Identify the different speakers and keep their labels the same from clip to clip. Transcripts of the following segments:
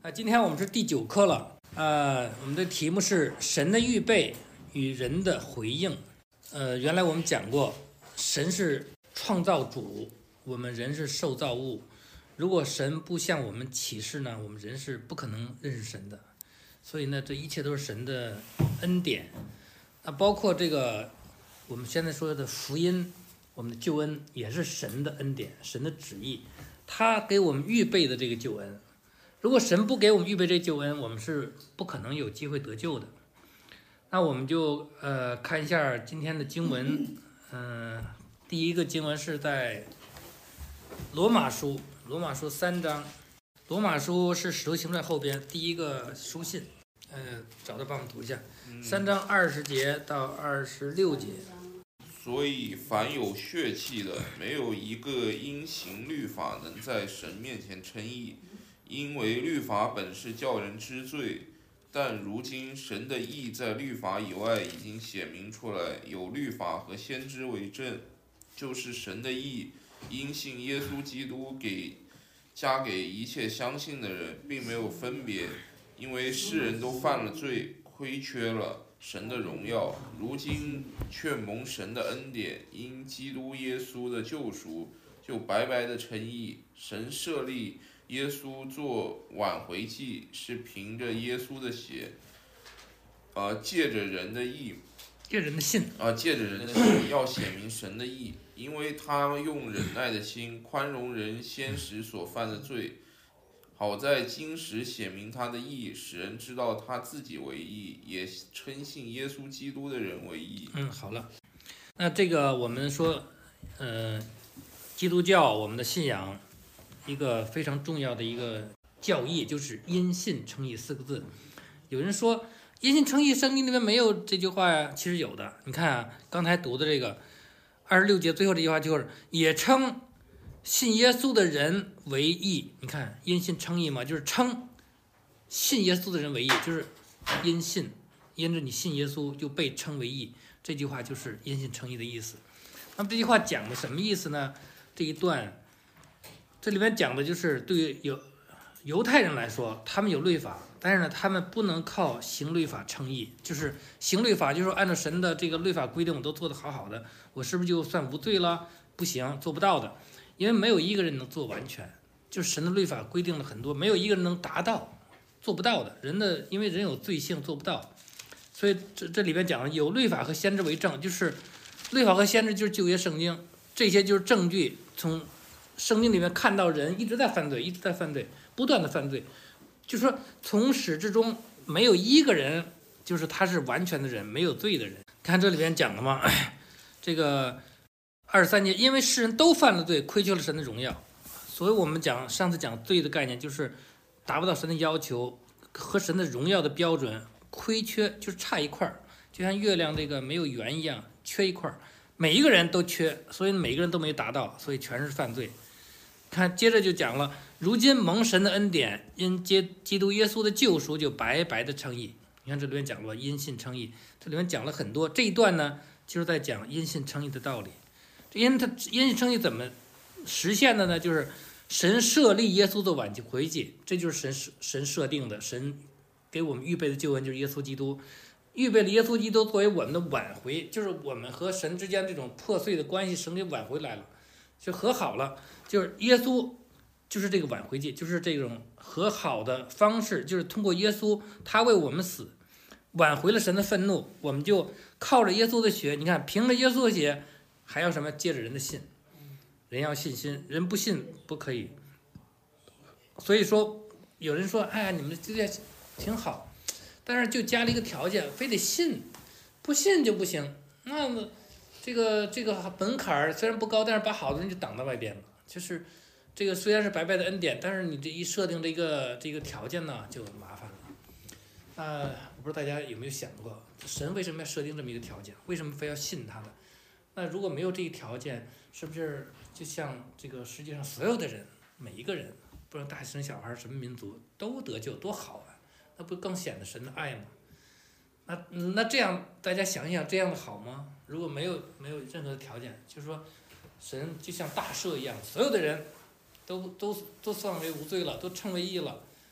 Speaker 1: 今天我们是第9课了。我们的题目是神的预备与人的回应。原来我们讲过，神是创造主，我们人是受造物。如果神不向我们启示呢，我们人是不可能认识神的。所以呢，这一切都是神的恩典。包括这个我们现在说的福音，我们的救恩也是神的恩典，神的旨意，他给我们预备的这个救恩。如果神不给我们预备这救恩，我们是不可能有机会得救的。那我们就看一下今天的经文。第一个经文是在罗马书3章。罗马书是使徒行传后边第一个书信。找到帮我们读一下。3章20节到26节。
Speaker 2: 所以凡有血气的，没有一个因行律法能在神面前称义，因为律法本是叫人知罪，但如今神的义在律法以外已经显明出来，有律法和先知为证，就是神的义，因信耶稣基督加给一切相信的人，并没有分别，因为世人都犯了罪，亏缺了神的荣耀，如今却蒙神的恩典，因基督耶稣的救赎，就白白的称义。神设立耶稣做挽回祭，是凭着耶稣的血，借着人的义，
Speaker 1: 借着人的信，
Speaker 2: 要显明神的义，因为他用忍耐的心宽容人先时所犯的罪，好在今时显明他的义，使人知道他自己为义，也称信耶稣基督的人为义。
Speaker 1: 好了，那这个我们说，基督教我们的信仰一个非常重要的一个教义就是因信称义4个字。有人说因信称义圣经里面没有这句话呀，其实有的。你看啊，刚才读的这个26节最后这句话就是也称信耶稣的人为义。你看因信称义嘛，就是称信耶稣的人为义，就是因信，因着你信耶稣就被称为义，这句话就是因信称义的意思。那么这句话讲的什么意思呢？这一段这里面讲的就是对于犹太人来说，他们有律法，但是呢他们不能靠行律法称义，就是行律法就是说按照神的这个律法规定我都做得好好的，我是不是就算无罪了？不行，做不到的，因为没有一个人能做完全，就是神的律法规定了很多，没有一个人能达到，做不到的。因为人有罪性，做不到。所以这里边讲了有律法和先知为证，就是律法和先知就是旧约圣经，这些就是证据，从圣经里面看到人一直在犯罪，不断的犯罪，就是说从始至终没有一个人就是他是完全的人，没有罪的人。看这里边讲了吗？这个23节，因为世人都犯了罪，亏缺了神的荣耀。所以我们上次讲罪的概念就是达不到神的要求和神的荣耀的标准，亏缺就是差一块，就像月亮这个没有圆一样，缺一块，每一个人都缺，所以每个人都没达到，所以全是犯罪。看接着就讲了，如今蒙神的恩典，因基督耶稣的救赎，就白白的称义。你看这里面讲了因信称义，这里面讲了很多。这一段呢就是在讲因信称义的道理。因信称义怎么实现的呢？就是神设立耶稣的挽回祭，这就是神设定的，神给我们预备的救恩就是耶稣基督，预备了耶稣基督作为我们的挽回，就是我们和神之间这种破碎的关系，神给挽回来了，就和好了。就是耶稣就是这个挽回祭，就是这种和好的方式，就是通过耶稣他为我们死，挽回了神的愤怒，我们就靠着耶稣的血，你看凭着耶稣的血，还要什么？借着人的信，人要信心，人不信不可以。所以说有人说哎呀你们这个挺好，但是就加了一个条件，非得信，不信就不行。那么这个门槛虽然不高，但是把好的人就挡到外边了。就是这个虽然是白白的恩典，但是你这一设定这个条件呢，就麻烦了。我不知道大家有没有想过，神为什么要设定这么一个条件？为什么非要信他的？那如果没有这一条件，是不是就像这个世界上所有的人，每一个人，不论大神小孩什么民族都得救，多好啊！那不更显得神的爱吗？那这样大家想一想，这样的好吗？如果没有任何的条件，就是说神就像大赦一样，所有的人都算为无罪了，都称为义了，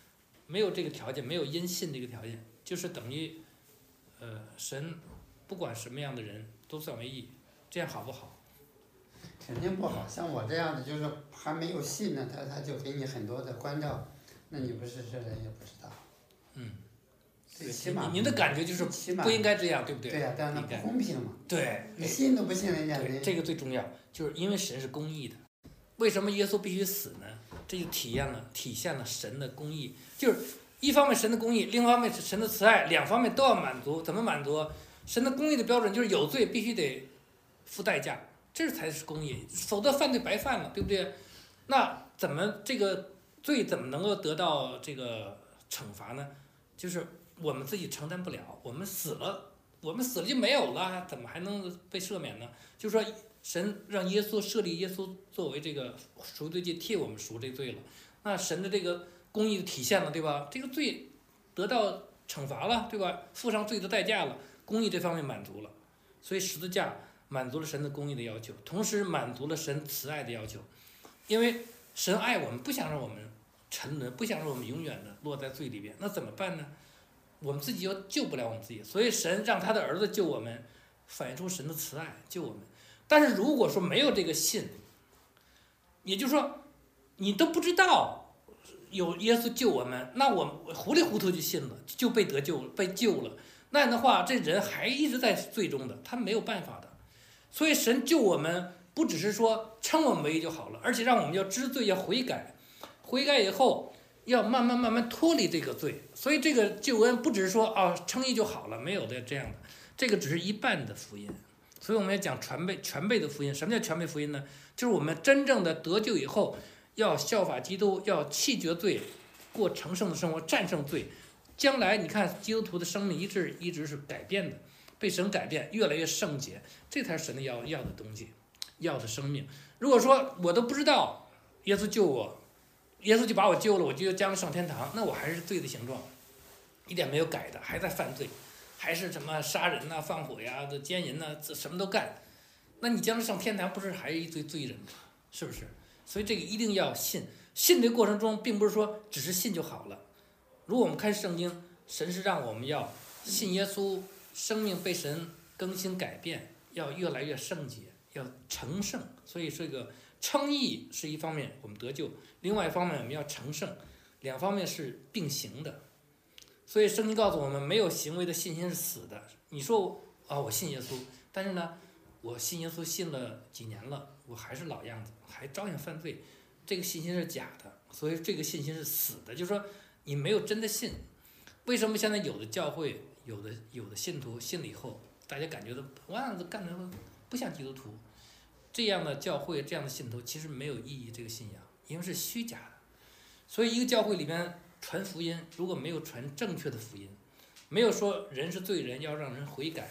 Speaker 1: 没有这个条件，没有因信这个条件，就是等于，神不管什么样的人都算为义，这样好不好？
Speaker 3: 肯定不好。像我这样的，就是还没有信呢，他就给你很多的关照，那你不是这人也不知道。最起码
Speaker 1: 您的感觉就是不应该这样，对不对？
Speaker 3: 对呀，这样那不公平嘛。
Speaker 1: 对，
Speaker 3: 你信都不信人家，
Speaker 1: 这个最重要，就是因为神是公义的。为什么耶稣必须死呢？这就体现了神的公义，就是一方面神的公义，另一方面是神的慈爱，两方面都要满足。怎么满足？神的公义的标准就是有罪必须得付代价，这才是公义，否则犯罪白犯了，对不对？那怎么这个罪怎么能够得到这个惩罚呢？就是我们自己承担不了，我们死了就没有了，怎么还能被赦免呢？就是说，神让耶稣设立耶稣作为这个赎罪祭，替我们赎这罪了。那神的这个公义体现了，对吧？这个罪得到惩罚了，对吧？付上罪的代价了，公义这方面满足了，所以十字架满足了神的公义的要求，同时满足了神慈爱的要求，因为神爱我们，不想让我们沉沦，不想让我们永远的落在罪里边，那怎么办呢？我们自己又救不了我们自己，所以神让他的儿子救我们，反映出神的慈爱救我们。但是如果说没有这个信，也就是说你都不知道有耶稣救我们，那我糊里糊涂就信了，就被得救被救了，那样的话这人还一直在罪中的，他没有办法的。所以神救我们不只是说称我们为义就好了，而且让我们要知罪，要悔改，悔改以后要慢慢脱离这个罪。所以这个救恩不只是说称义就好了，没有的这样的，这个只是一半的福音。所以我们要讲全备的福音。什么叫全备福音呢？就是我们真正的得救以后，要效法基督，要弃绝罪，过成圣的生活，战胜罪。将来你看基督徒的生命一直是改变的，被神改变，越来越圣洁，这才是神的要的东西，要的生命。如果说我都不知道耶稣救我，耶稣就把我救了，我就将来上天堂，那我还是罪的形状，一点没有改的，还在犯罪，还是什么杀人呐、放火呀、奸淫呐，什么都干。那你将来上天堂不是还是一罪人吗？是不是？所以这个一定要信。信的过程中，并不是说只是信就好了。如果我们看圣经，神是让我们要信耶稣，生命被神更新改变，要越来越圣洁，要成圣。所以这个称义是一方面，我们得救；另外一方面我们要成圣，两方面是并行的。所以圣经告诉我们，没有行为的信心是死的。你说我信耶稣，但是呢，我信耶稣信了几年了，我还是老样子，还照样犯罪，这个信心是假的。所以这个信心是死的，就是说你没有真的信。为什么现在有的教会有的信徒信了以后，大家感觉到干的不像基督徒，这样的教会这样的信徒其实没有意义，这个信仰因为是虚假的。所以一个教会里面传福音，如果没有传正确的福音，没有说人是罪人要让人悔改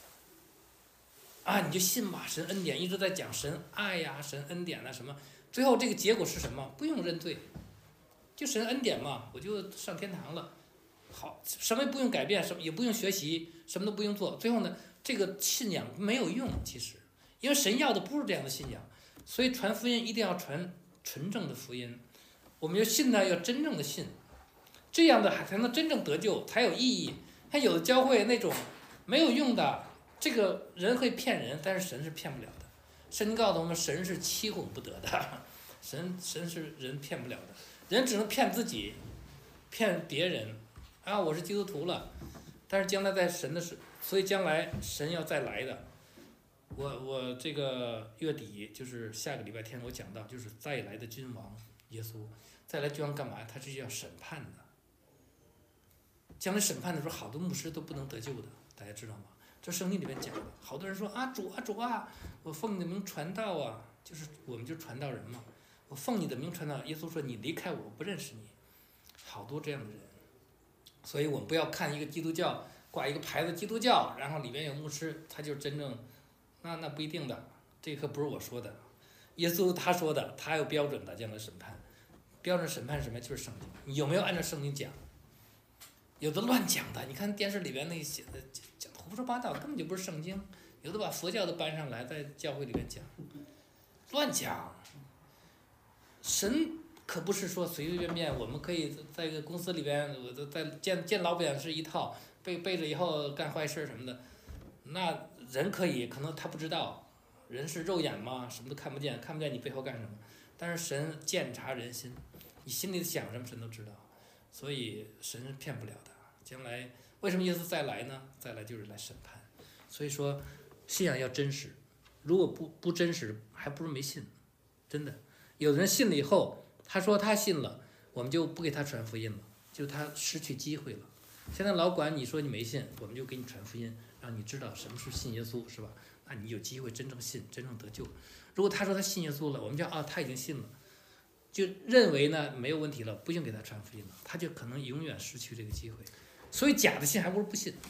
Speaker 1: 你就信吧，神恩典一直在讲神爱呀、神恩典什么，最后这个结果是什么？不用认罪，就神恩典嘛，我就上天堂了。好，什么也不用改变，什么也不用学习，什么都不用做，最后呢，这个信仰没有用，其实，因为神要的不是这样的信仰，所以传福音一定要传纯正的福音。我们要信呢，要真正的信，这样的才能真正得救，才有意义。他有的教会那种没有用的，这个人会骗人，但是神是骗不了的。圣经告诉我们，神是欺哄不得的，神是人骗不了的，人只能骗自己，骗别人。我是基督徒了，但是将来在神的时，所以将来神要再来的。我这个月底就是下个礼拜天，我讲到就是再来的君王耶稣，再来君王干嘛？他是要审判的。将来审判的时候，好多牧师都不能得救的，大家知道吗？这圣经里面讲的，好多人说主啊，我奉你的名传道啊，就是我们就传道人嘛，我奉你的名传道。耶稣说你离开我不认识你，好多这样的人。所以我们不要看一个基督教挂一个牌子基督教，然后里面有牧师，他就是真正，那不一定的，这可不是我说的，耶稣他说的，他有标准的将来审判，标准审判是什么？就是圣经，你有没有按照圣经讲？有的乱讲的，你看电视里边那写的讲胡说八道，根本就不是圣经，有的把佛教都搬上来在教会里面讲，乱讲。神可不是说随随便便，我们可以在一个公司里边，我在见老板是一套，背着以后干坏事什么的，那人可以，可能他不知道，人是肉眼嘛，什么都看不见，看不见你背后干什么。但是神鉴察人心，你心里想什么神都知道，所以神是骗不了的。将来为什么耶稣再来呢？再来就是来审判。所以说，信仰要真实，如果不真实，还不如没信。真的，有的人信了以后，他说他信了，我们就不给他传福音了，就他失去机会了。现在老管你说你没信，我们就给你传福音，让你知道什么是信耶稣，是吧？那你有机会真正信，真正得救。如果他说他信耶稣了，我们就他已经信了，就认为呢没有问题了，不用给他传福音了，他就可能永远失去这个机会。所以假的信还不如不信。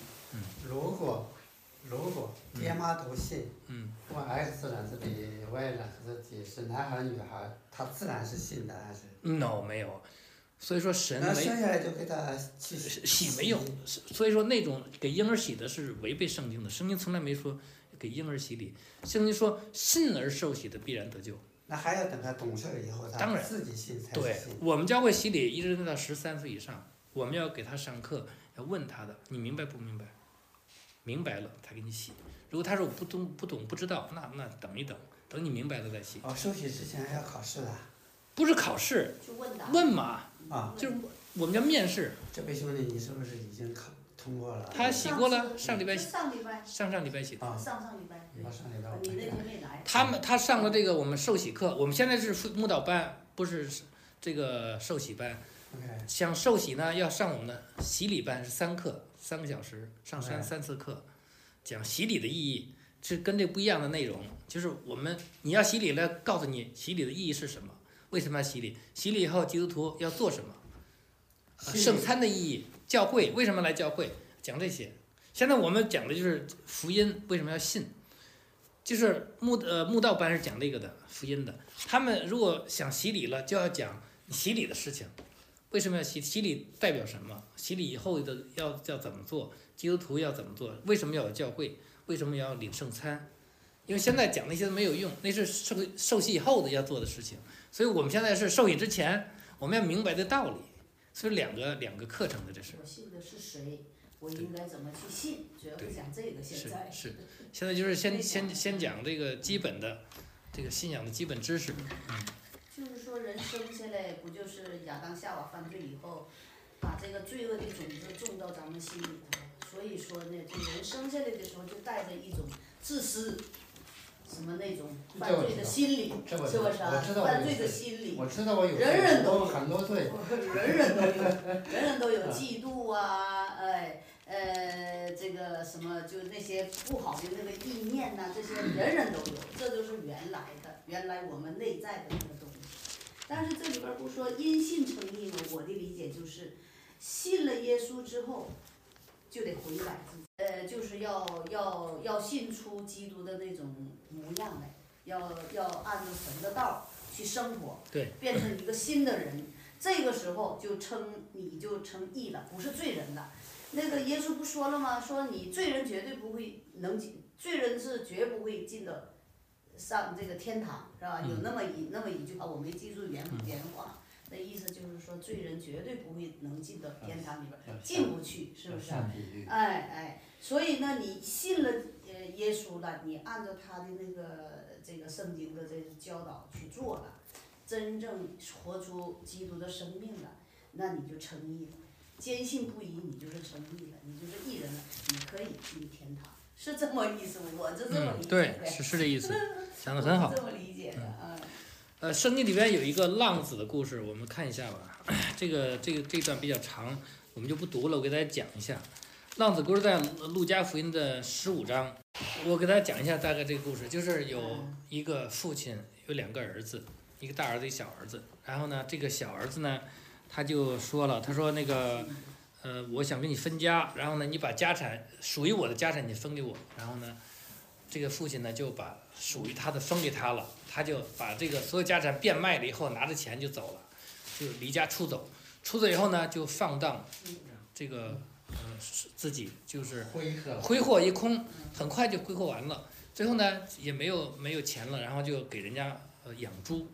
Speaker 3: 如果爹妈都信，问 X 染色体、Y 染色体是男孩女孩，他自然是信的还是
Speaker 1: ？No， 没有。所以说神
Speaker 3: 那生下来就给他
Speaker 1: 洗没有，所以说那种给婴儿洗的是违背圣经的，圣经从来没说给婴儿洗礼，圣经说信而受洗的必然得救。
Speaker 3: 那还要等他懂事了以后，他自己信才
Speaker 1: 对，
Speaker 3: 信。
Speaker 1: 我们教会洗礼一直到13岁以上，我们要给他上课，要问他的，你明白不明白？明白了才给你洗。如果他说我不懂不知道，那等一等，等你明白了再洗。
Speaker 3: 受洗之前还要考试的？
Speaker 1: 不是考试，问嘛。就是我们叫面试。
Speaker 3: 这位兄弟，你是不是已经通过了？
Speaker 1: 他洗过了，上礼拜洗。
Speaker 4: 上礼拜
Speaker 1: 洗的。
Speaker 4: 上礼拜。
Speaker 3: 你
Speaker 4: 那天没来。
Speaker 1: 他上了这个我们受洗课，我们现在是慕道班，不是这个受洗班。想受洗呢，要上我们的洗礼班，是3课，3个小时，上3次课，讲洗礼的意义，是跟这不一样的内容。就是你要洗礼了，告诉你洗礼的意义是什么，为什么要洗礼？洗礼以后基督徒要做什么？圣餐的意义，教会为什么来教会？讲这些。现在我们讲的就是福音，为什么要信？就是慕道班是讲这个的福音的。他们如果想洗礼了，就要讲洗礼的事情。为什么要洗礼？代表什么？洗礼以后的要怎么做？基督徒要怎么做？为什么要有教会？为什么要领圣餐？因为现在讲那些都没有用，那是受洗以后的要做的事情。所以我们现在是受洗之前，我们要明白这道理。所以两个课程的这是。
Speaker 4: 我信的是谁？我应该怎么去信？主要是讲这个。现在
Speaker 1: 是，现在就是先讲这个基本的，这个信仰的基本知识。
Speaker 4: 就是说，人生下来不就是亚当夏娃犯罪以后，把这个罪恶的种子种到咱们心里头，所以说呢，这人生下来的时候就带着一种自私，什么那种犯罪的心理，是不是啊？犯罪的心理，
Speaker 3: 我知道我有，
Speaker 4: 人人都有
Speaker 3: 很多罪，
Speaker 4: 人人都有嫉妒啊，这个什么就那些不好的那个意念呐、这些人人都有，这就是原来我们内在的那个东西。但是这里边不说因信称义吗？我的理解就是信了耶稣之后就得回来自己，就是要信出基督的那种模样来，要按照神的道去生活，
Speaker 1: 对，
Speaker 4: 变成一个新的人。这个时候你就称义了，不是罪人了。那个耶稣不说了吗？说你罪人绝对不会罪人是绝不会进到上这个天堂，是吧？有那么一句话，我没记住原话，那意思就是说罪人绝对不会能进到天堂里边，进不去，是不是？所以呢，你信了耶稣了，你按照他的那个这个圣经的这个教导去做了，真正活出基督的生命了，那你就称义了。坚信不疑，你就是称义了，你就是义人了，你可以进天堂，是这么意思，我就这么理解。
Speaker 1: 对，是这意思，讲得很好。
Speaker 4: 我是这么理解的。
Speaker 1: 圣经里边有一个浪子的故事，我们看一下吧。这段比较长，我们就不读了，我给大家讲一下。浪子故事在路加福音的15章，我给大家讲一下大概这个故事，就是有一个父亲有2个儿子，一个大儿子，一个小儿子。然后呢，这个小儿子呢，他就说了，他说那个，我想跟你分家，然后呢，你把家产属于我的家产你分给我，然后呢，这个父亲呢就把属于他的分给他了，他就把这个所有家产变卖了以后，拿着钱就走了，就离家出走，出走以后呢就放荡，这个自己就是挥霍一空，很快就挥霍完了，最后呢也没有钱了，然后就给人家养猪。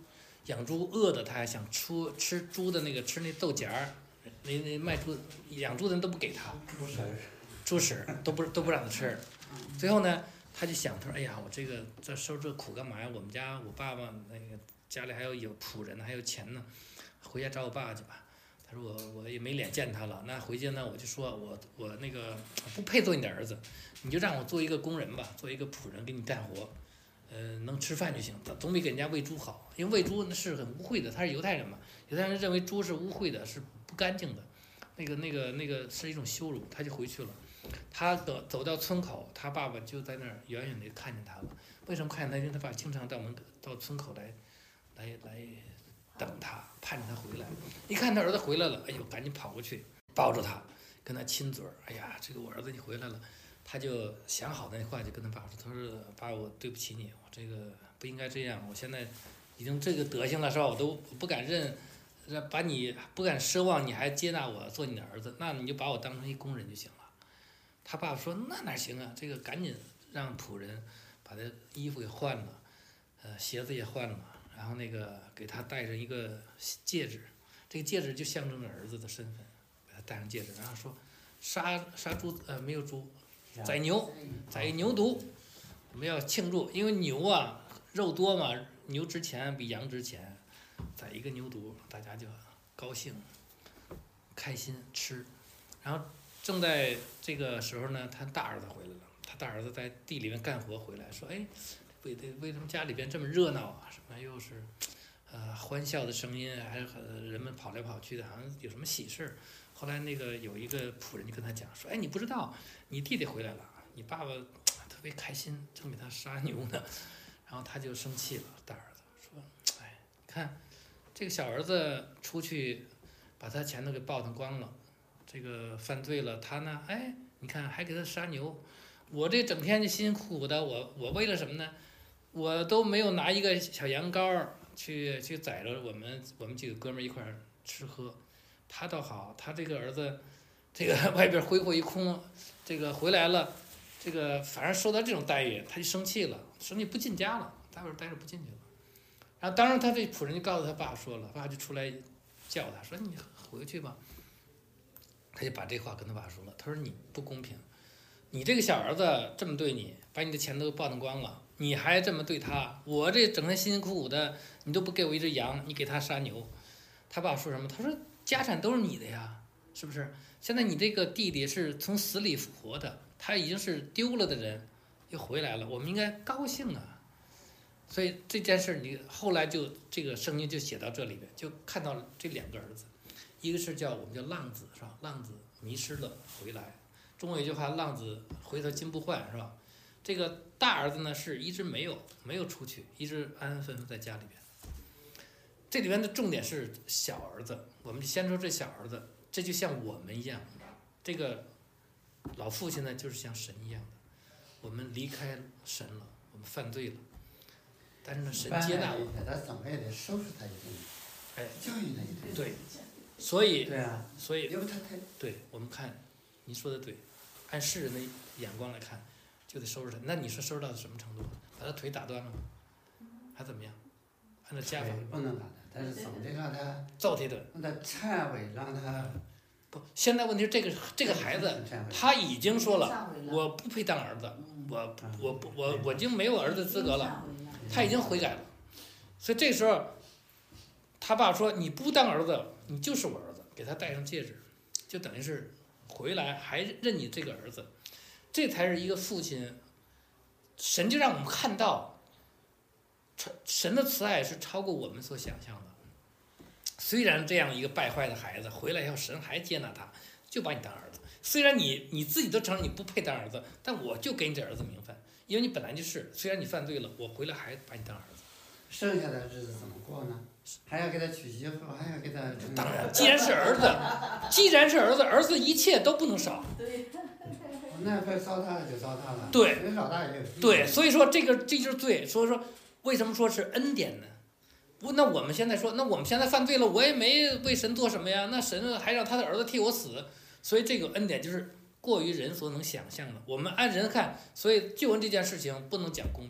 Speaker 1: 养猪饿的他还想吃猪的吃那豆荚儿，那卖猪养猪的人都不给他，猪食都不让他吃。最后呢，他就想，他说：“哎呀，我这受这苦干嘛呀？我爸爸家里还有仆人，还有钱呢，回家找我爸去吧。”他说我也没脸见他了，那回去呢我就说我不配做你的儿子，你就让我做一个工人吧，做一个仆人给你干活，能吃饭就行，总比给人家喂猪好，因为喂猪那是很污秽的，他是犹太人嘛，犹太人认为猪是污秽的，是不干净的，那个是一种羞辱，他就回去了。他走到村口，他爸爸就在那儿远远地看见他了。为什么看见他？因为他爸经常到村口来等他，盼着他回来。一看他儿子回来了，哎呦，赶紧跑过去抱住他，跟他亲嘴儿。哎呀，这个我儿子你回来了。他就想好那话，就跟他爸说：“他说爸，我对不起你，我这个不应该这样。我现在已经这个德行了，是吧？我都不敢把你不敢奢望你还接纳我做你的儿子，那你就把我当成一工人就行了。”他爸爸说：“那哪行啊？这个赶紧让仆人把他衣服给换了，鞋子也换了。”然后给他戴上一个戒指，这个戒指就象征着儿子的身份，给他戴上戒指，然后说杀猪没有猪，宰牛，宰牛犊，我们要庆祝，因为牛啊肉多嘛，牛值钱比羊值钱，宰一个牛犊，大家就高兴，开心吃，然后正在这个时候呢，他大儿子回来了，他大儿子在地里面干活回来，说：“哎。”为什么家里边这么热闹啊？什么又是，欢笑的声音，还有人们跑来跑去的，好像有什么喜事儿。后来有一个仆人就跟他讲说：“哎，你不知道，你弟弟回来了，你爸爸特别开心，正给他杀牛呢。”然后他就生气了，大儿子说：“哎，你看，这个小儿子出去把他钱都给暴腾光了，这个犯罪了，他呢，哎，你看还给他杀牛，我这整天就辛辛苦苦的，我为了什么呢？”我都没有拿一个小羊羔去宰着我们几个哥们儿一块儿吃喝，他倒好，他这个儿子，这个外边挥霍一空，这个回来了，这个反而受到这种待遇，他就生气了，生气不进家了，待会儿待着不进去了。然后当然他这仆人就告诉他爸说了，爸就出来叫他说：“你回去吧。”他就把这话跟他爸说了，他说：“你不公平，你这个小儿子这么对你，把你的钱都暴弄光了。”你还这么对他，我这整天辛辛苦苦的，你都不给我一只羊，你给他杀牛。他爸说什么？他说家产都是你的呀，是不是？现在你这个弟弟是从死里复活的，他已经是丢了的人，又回来了，我们应该高兴啊。所以这件事你后来就这个圣经就写到这里边，就看到了这两个儿子，一个是我们叫浪子，是吧？浪子迷失了回来，中国有句话，浪子回头金不换，是吧？这个大儿子呢是一直没有出去，一直安安分分在家里边。这里边的重点是小儿子，我们先说这小儿子，这就像我们一样，这个老父亲呢就是像神一样的，我们离开神了，我们犯罪了，但是呢神接纳我们，
Speaker 3: 他怎么也得收拾他一顿，
Speaker 1: 哎，
Speaker 3: 教育他一顿。
Speaker 1: 对，所以
Speaker 3: 对啊，
Speaker 1: 所以
Speaker 3: 因为他太
Speaker 1: 对，我们看你说的对，按世人的眼光来看。就得收拾他，那你说收拾到什么程度？把他腿打断了吗？还怎么样？按照家法
Speaker 3: 不能打他，但是总得让他
Speaker 1: 揍他一顿，
Speaker 3: 让他忏悔，让他
Speaker 1: 不。现在问题是这个孩子，他已经说了，我不配当儿子，我已经没有儿子资格了，他已经悔改了。所以这时候，他爸说你不当儿子，你就是我儿子，给他戴上戒指，就等于是回来还认你这个儿子。这才是一个父亲，神就让我们看到，神的慈爱是超过我们所想象的。虽然这样一个败坏的孩子回来以后，神还接纳他，就把你当儿子。虽然你自己都承认你不配当儿子，但我就给你这儿子名分，因为你本来就是。虽然你犯罪了，我回来还把你当儿子。
Speaker 3: 剩下的日子怎么过呢？还要给他娶媳妇，还要给他。
Speaker 1: 当然，既然是儿子一切都不能少。
Speaker 3: 那份糟蹋了就糟蹋了，
Speaker 1: 对，
Speaker 3: 人老大也有。
Speaker 1: 对，所以说这就是罪。所以说，为什么说是恩典呢？那我们现在说，那我们现在犯罪了，我也没为神做什么呀？那神还让他的儿子替我死，所以这个恩典就是过于人所能想象的。我们按人看，所以救恩这件事情不能讲公平，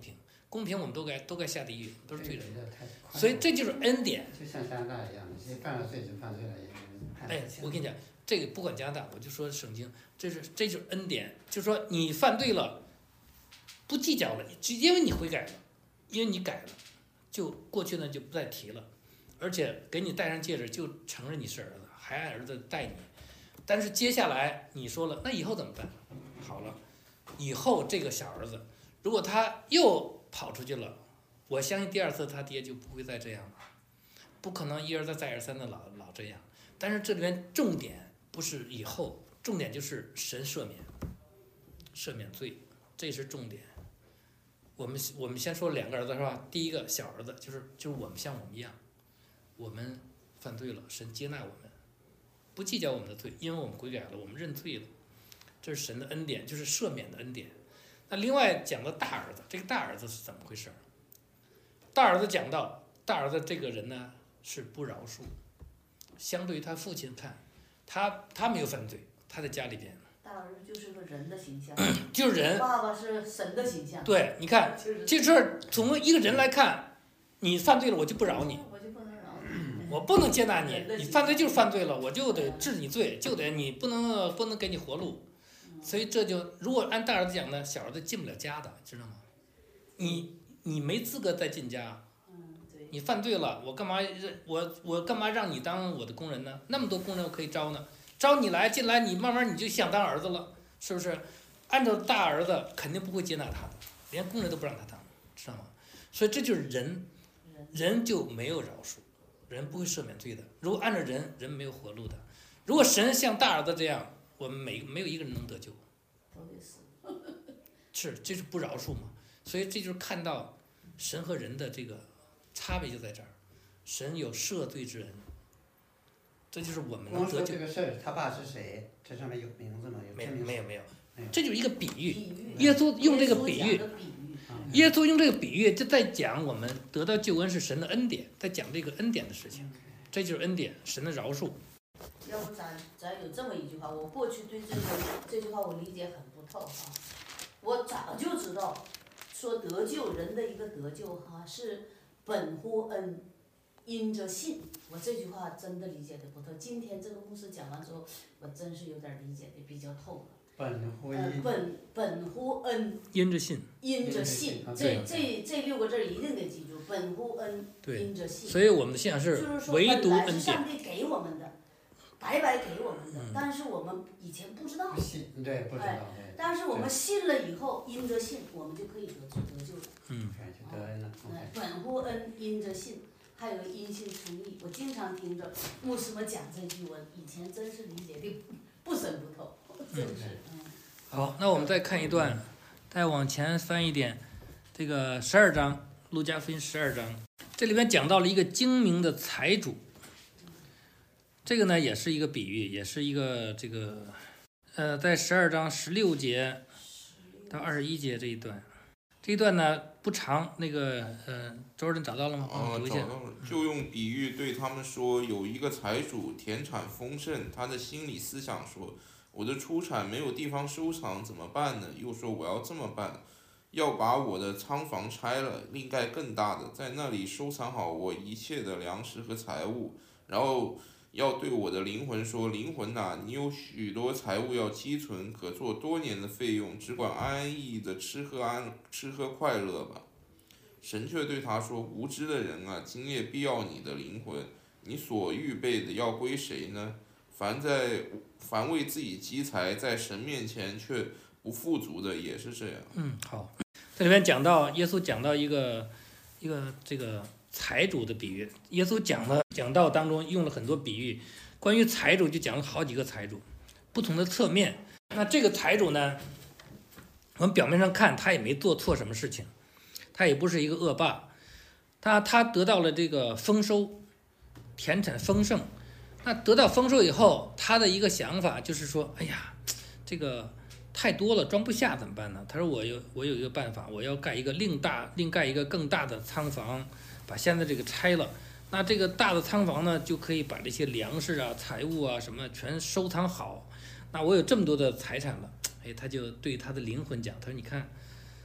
Speaker 1: 公平我们都该下地狱，都是罪人。
Speaker 3: 太
Speaker 1: 所以这就是恩典。
Speaker 3: 就像加拿大一样的，谁犯了罪就犯罪了，也判
Speaker 1: 哎，我跟你讲，这个不管加拿大，我就说圣经，这就是恩典，就是说你犯对了，不计较了，因为你悔改了，因为你改了，就过去呢就不再提了，而且给你戴上戒指就承认你是儿子，还爱儿子待你。但是接下来你说了，那以后怎么办？好了，以后这个小儿子，如果他又跑出去了，我相信第二次他爹就不会再这样了，不可能一而再再而三的老这样。但是这里面重点不是以后，重点就是神赦免罪，这是重点。我们先说两个儿子是吧？第一个小儿子就是我们像我们一样，我们犯罪了，神接纳我们，不计较我们的罪，因为我们悔改了，我们认罪了，这是神的恩典，就是赦免的恩典。那另外讲到大儿子，这个大儿子是怎么回事？大儿子讲到大儿子这个人呢是不饶恕，相对于他父亲看，他没有犯罪，他在家里边。
Speaker 4: 大儿子就是个人的形象，
Speaker 1: 就是人。
Speaker 4: 爸爸是神的形象。
Speaker 1: 对，你看这事儿从一个人来看，你犯罪了我就不饶你，
Speaker 4: 我就不能饶你，
Speaker 1: 我不能接纳你，你犯罪就是犯罪了，我就得治你罪，就得你不能给你活路。所以这就如果按大儿子讲呢，小儿子进不了家的，知道吗？你没资格再进家。你犯罪了，我干嘛让你当我的工人呢？那么多工人我可以招呢，招你来进来，你慢慢你就想当儿子了，是不是？按照大儿子肯定不会接纳他的，连工人都不让他当，知道吗？所以这就是人就没有饶恕，人不会赦免罪的。如果按照人没有活路的。如果神像大儿子这样，我们没有一个人能得救，
Speaker 4: 都得死。
Speaker 1: 这是不饶恕嘛？所以这就是看到神和人的这个差别就在这儿，神有赦罪之恩，这就是我们能得救。
Speaker 3: 这个事儿，他爸是谁？这上面有名字吗？
Speaker 1: 没有，这就是一个比喻。
Speaker 4: 比
Speaker 1: 耶稣用这个比喻，
Speaker 4: 嗯
Speaker 1: 耶稣用这个比喻就在讲我们得到救恩是神的恩典，在讲这个恩典的事情，这就是恩典，神的饶恕。
Speaker 4: 要不咱有这么一句话，我过去对这句话我理解很不透哈，我早就知道，说得救人的一个得救哈是本乎恩，因着信。我这句话真的理解的不透。今天这个牧师讲完之后，我真是有点理解的比较透了。本乎恩，
Speaker 1: 因着信，
Speaker 4: 因着信，这六个字一定得记住，本乎恩，因着信。
Speaker 1: 所以我们的信仰是唯独恩典。
Speaker 4: 就是说，本来是上帝给我们的，白白给我们的，但是我们以前不知道。
Speaker 3: 不信，对，不知道。
Speaker 4: 但是我们信了以后，因着信，我们就可以得救了。
Speaker 3: 就得恩了。
Speaker 4: 本乎恩，因着信，还有因信称义。我经常听着牧师们讲这句，我以前真是理解的不深不透，真是。
Speaker 1: 好，那我们再看一段，再往前翻一点，这个12章，路加福音12章，这里面讲到了一个精明的财主。这个呢也是一个比喻，也是一个这个，在12章16节到21节这一段呢不长，那个周人找到了吗？
Speaker 2: 找到了，就用比喻对他们说，有一个财主田产丰盛，他的心里思想说，我的出产没有地方收藏怎么办呢？又说我要这么办，要把我的仓房拆了，另盖更大的，在那里收藏好我一切的粮食和财物，然后要对我的灵魂说，灵魂呐，你有许多财物要积存，可做多年的费用，只管安安逸逸的吃喝快乐吧。神却对他说，无知的人啊，今夜必要你的灵魂，你所预备的要归谁呢？凡为自己积财，在神面前却不富足的，也是这样。
Speaker 1: 好，这里面讲到耶稣讲到一个这个财主的比喻，耶稣讲道当中用了很多比喻，关于财主就讲了好几个财主，不同的侧面。那这个财主呢，我们表面上看他也没做错什么事情，他也不是一个恶霸，他得到了这个丰收，田产丰盛。那得到丰收以后，他的一个想法就是说，哎呀，这个太多了，装不下怎么办呢？他说我有一个办法，我要盖一个另盖一个更大的仓房，把现在这个拆了。那这个大的仓房呢，就可以把这些粮食啊、财物啊什么全收藏好。那我有这么多的财产了，他就对他的灵魂讲，他说你看，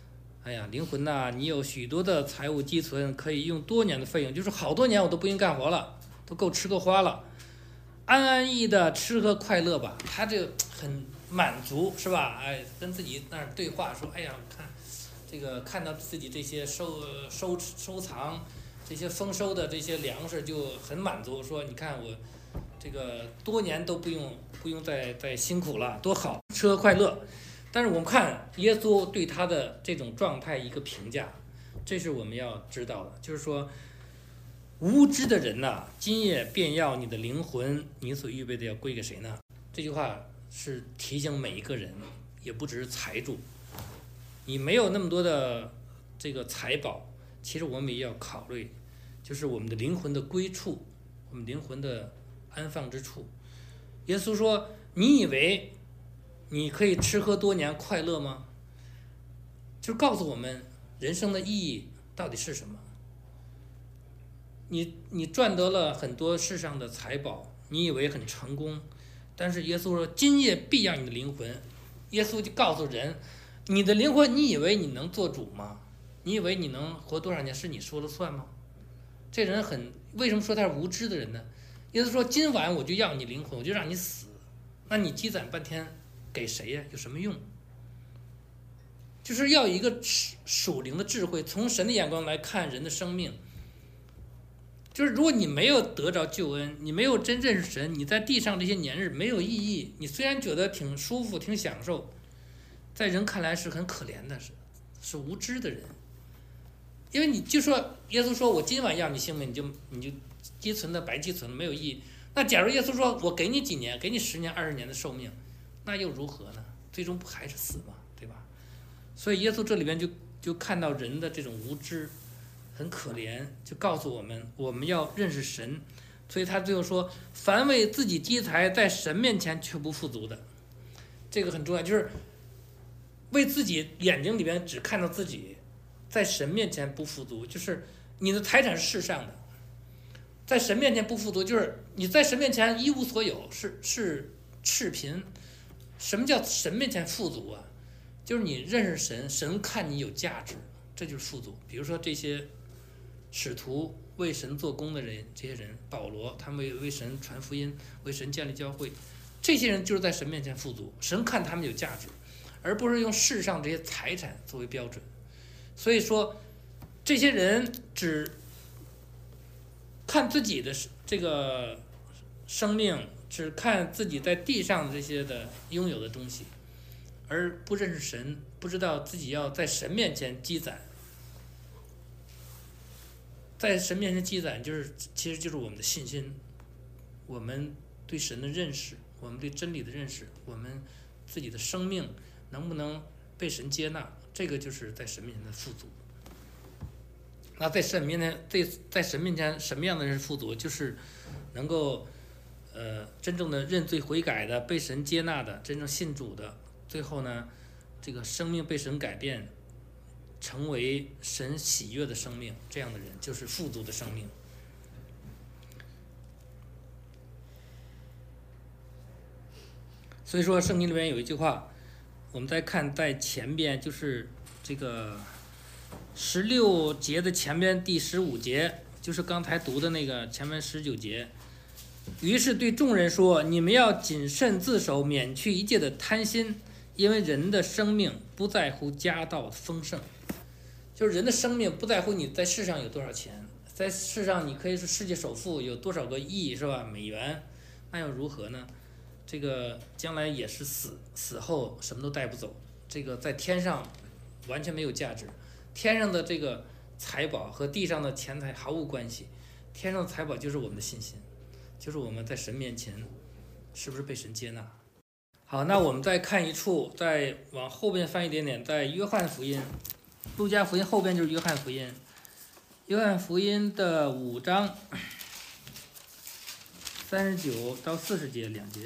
Speaker 1: 哎呀，灵魂呐，你有许多的财物积存，可以用多年的费用，就是好多年我都不用干活了，都够吃够花了，安安逸逸的吃喝快乐吧。他这个很满足，是吧？哎，跟自己那儿对话说，哎呀，看这个看到自己这些收藏这些丰收的这些粮食就很满足，说你看我这个多年都不用再辛苦了，多好，吃喝快乐。但是我们看耶稣对他的这种状态一个评价，这是我们要知道的，就是说无知的人呐，今夜便要你的灵魂，你所预备的要归给谁呢？这句话是提醒每一个人，也不只是财主，你没有那么多的这个财宝，其实我们也要考虑，就是我们的灵魂的归处，我们灵魂的安放之处。耶稣说，你以为你可以吃喝多年快乐吗？就告诉我们人生的意义到底是什么。你赚得了很多世上的财宝，你以为很成功，但是耶稣说今夜必要你的灵魂。耶稣就告诉人，你的灵魂，你以为你能做主吗？你以为你能活多少年是你说了算吗？这人为什么说他是无知的人呢？耶稣说今晚我就要你灵魂，我就让你死，那你积攒半天给谁呀？有什么用？就是要有一个属灵的智慧，从神的眼光来看人的生命。就是如果你没有得着救恩，你没有真认识神，你在地上这些年日没有意义。你虽然觉得挺舒服、挺享受，在人看来是很可怜的，是无知的人。因为你就说耶稣说我今晚要你性命，你就积存的白积存了，没有意义。那假如耶稣说我给你几年，给你10年、20年的寿命，那又如何呢？最终不还是死吗？对吧？所以耶稣这里边就看到人的这种无知，很可怜，就告诉我们要认识神。所以他最后说，凡为自己积财，在神面前却不富足的，这个很重要，就是为自己眼睛里边只看到自己，在神面前不富足，就是你的财产是世上的，在神面前不富足，就是你在神面前一无所有，是赤贫。什么叫神面前富足啊？就是你认识神，神看你有价值，这就是富足。比如说这些使徒为神做工的人，这些人，保罗他们为神传福音，为神建立教会，这些人就是在神面前富足，神看他们有价值，而不是用世上这些财产作为标准。所以说这些人只看自己的这个生命，只看自己在地上这些的拥有的东西，而不认识神，不知道自己要在神面前积攒。在神面前积攒，其实就是我们的信心，我们对神的认识，我们对真理的认识，我们自己的生命能不能被神接纳，这个就是在神面前的富足。那在神面前什么样的人富足？就是能够真正的认罪悔改的，被神接纳的，真正信主的，最后呢，这个生命被神改变，成为神喜悦的生命，这样的人就是富足的生命。所以说圣经里面有一句话，我们再看在前边，就是这个16节的前边第15节，就是刚才读的那个前面19节。于是对众人说，你们要谨慎自守，免去一切的贪心，因为人的生命不在乎家道丰盛。就是人的生命不在乎你在世上有多少钱，在世上你可以是世界首富，有多少个亿，是吧？美元，那又如何呢？这个将来也是死后什么都带不走，这个在天上完全没有价值，天上的这个财宝和地上的钱财毫无关系，天上的财宝就是我们的信心，就是我们在神面前是不是被神接纳。好，那我们再看一处，再往后边翻一点点，在约翰福音，路加福音后边就是约翰福音，约翰福音的5章39到40节2节。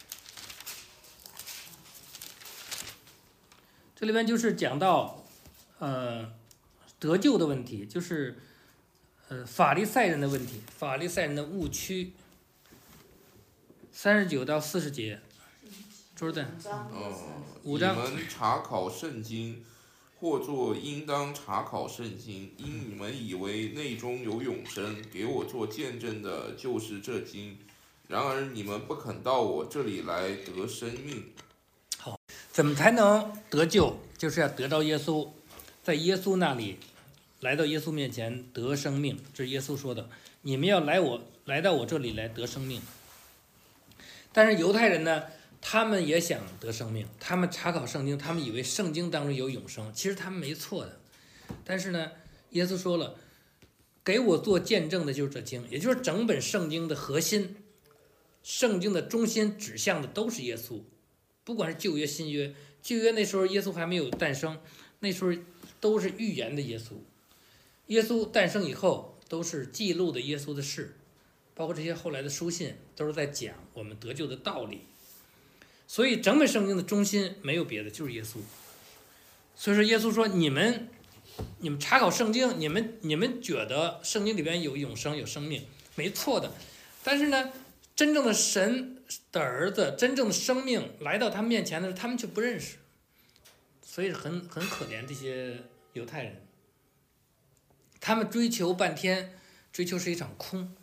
Speaker 1: 这里边就是讲到得救的问题，就是法利赛人的问题，法利赛人的误区。39到40节，Jordan。
Speaker 2: 你们查考圣经， 或作应当查考圣经，因你们以为内中有永生，给我做见证的就是这经。然而你们不肯到我这里来得生命。
Speaker 1: 怎么才能得救？就是要得着耶稣，在耶稣那里，来到耶稣面前得生命。这是耶稣说的，你们要来到我这里来得生命。但是犹太人呢，他们也想得生命，他们查考圣经，他们以为圣经当中有永生，其实他们没错的。但是呢，耶稣说了，给我做见证的就是这经，也就是整本圣经的核心，圣经的中心指向的都是耶稣。不管是旧约新约，旧约那时候耶稣还没有诞生，那时候都是预言的耶稣。耶稣诞生以后，都是记录的耶稣的事，包括这些后来的书信，都是在讲我们得救的道理。所以整本圣经的中心没有别的，就是耶稣。所以说耶稣说，你们查考圣经，你们觉得圣经里边有永生有生命，没错的。但是呢，真正的神的儿子，真正的生命来到他们面前的时候，他们却不认识，所以很可怜这些犹太人。他们追求半天，追求是一场空。